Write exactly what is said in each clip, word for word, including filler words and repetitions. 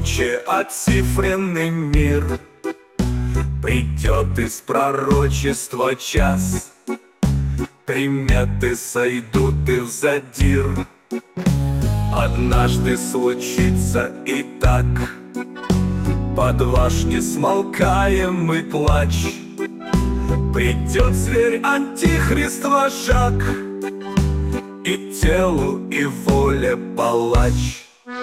Короче, оцифренный мир. Придет из пророчества час, приметы сойдут и в задир. Однажды случится и так, под ваш несмолкаемый плач придет зверь антихрист вожак, и телу, и воле палач.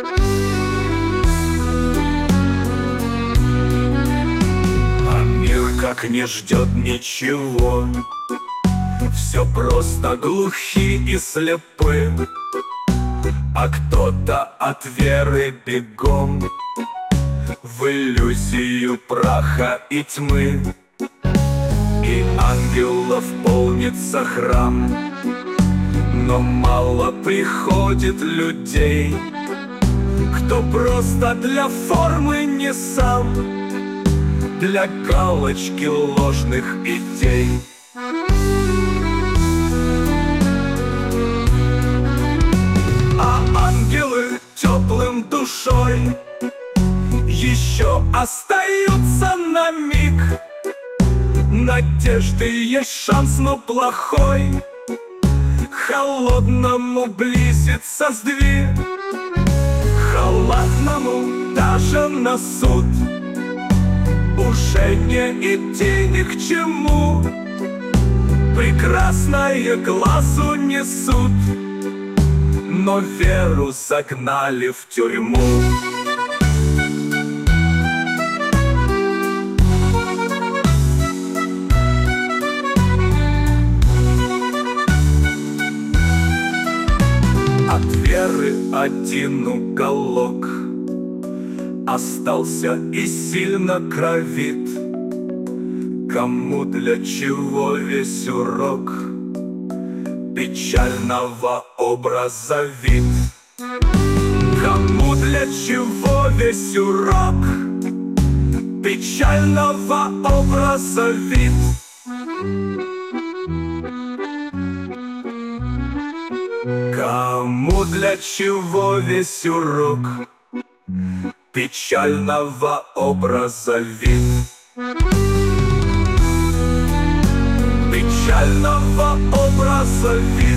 А мир как не ждет ничего, все просто глухи и слепы, а кто-то от веры бегом в иллюзию праха и тьмы. И ангелов полнится храм, но мало приходит людей, кто просто для формы не сам, для галочки ложных идей. А ангелы теплым душой еще остаются на миг. Надежды есть шанс, но плохой, холодному близится сдвиг, халатному даже на суд уже не идти ни к чему. Прекрасное глазу несут, но веру загнали в тюрьму. От веры один уголок остался и сильно кровит. Кому для чего весь урок печального образа вид? Кому для чего весь урок печального образа вид? Кому для чего весь урок печального образа вид? Печального образа вид.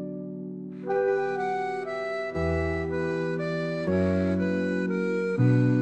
Thank you.